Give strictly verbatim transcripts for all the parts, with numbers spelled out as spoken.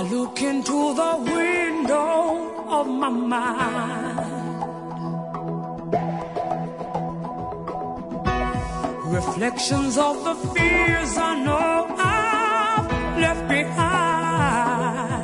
look into the window of my mind, reflections of the fears I know I've left behind.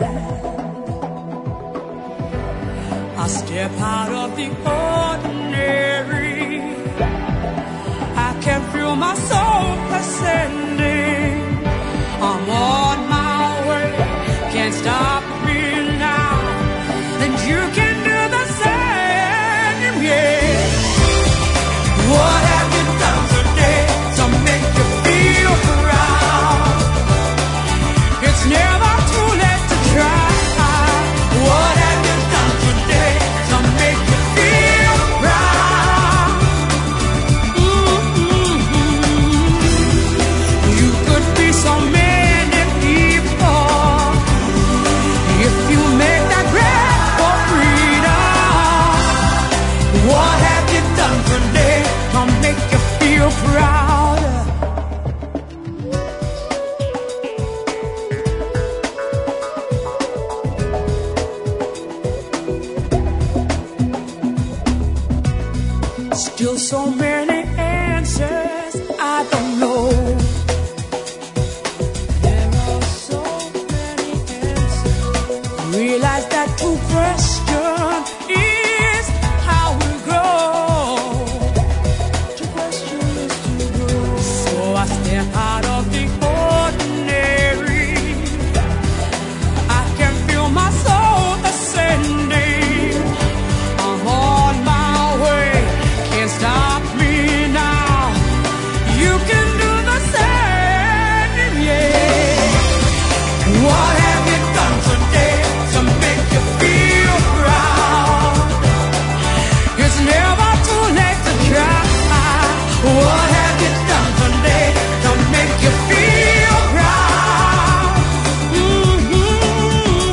I step out of the ordinary, I can feel my soul ascending. I'm on my way, can't stop me now, and you can do the same, yeah. What have you done today to make you feel proud? It's never too late to try. What have you done today to make you feel proud? Mm-hmm. You could be so many people if you make that grab for freedom. What have you done today to make you feel proud? Still so many answers I don't know. There are so many answers. Realize that to question is how we grow. To question is to grow. So I step out of the ordinary, I can feel my soul ascending. I'm on my way, can't stop me now. You can do the same, yeah. What have you done today to make you feel proud? It's never too late to try. What have you done today to make you feel proud? Mm-hmm.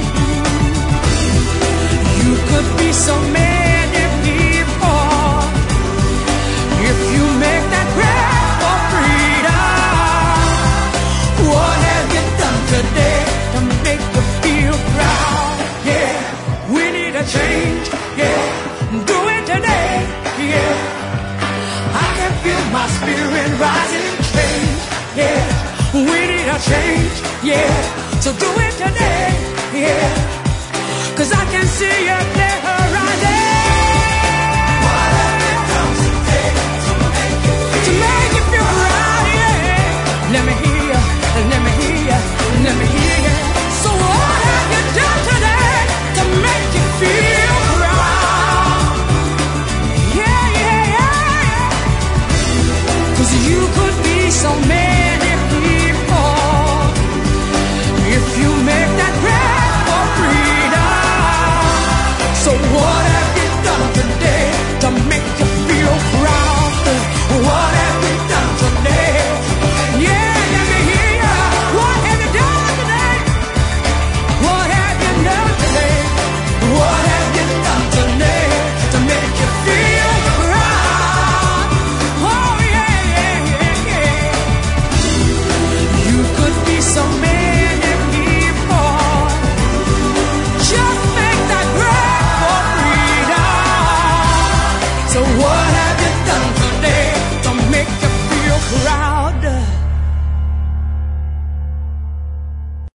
You could be so many people if you make that grab for freedom. What have you done today to make you feel proud? Yeah, we need a change. Yeah, do it today. Yeah, I can feel my spirit rising in change. Yeah, we need a change. Yeah, so do it today. Yeah, 'cause I can see you there rising. What have you done today to make you feel, to make you feel proud? Yeah, let me hear you, let me hear you, let me hear you. So what have you done today to make you feel proud? Yeah, yeah, yeah, yeah. 'Cause you could be so many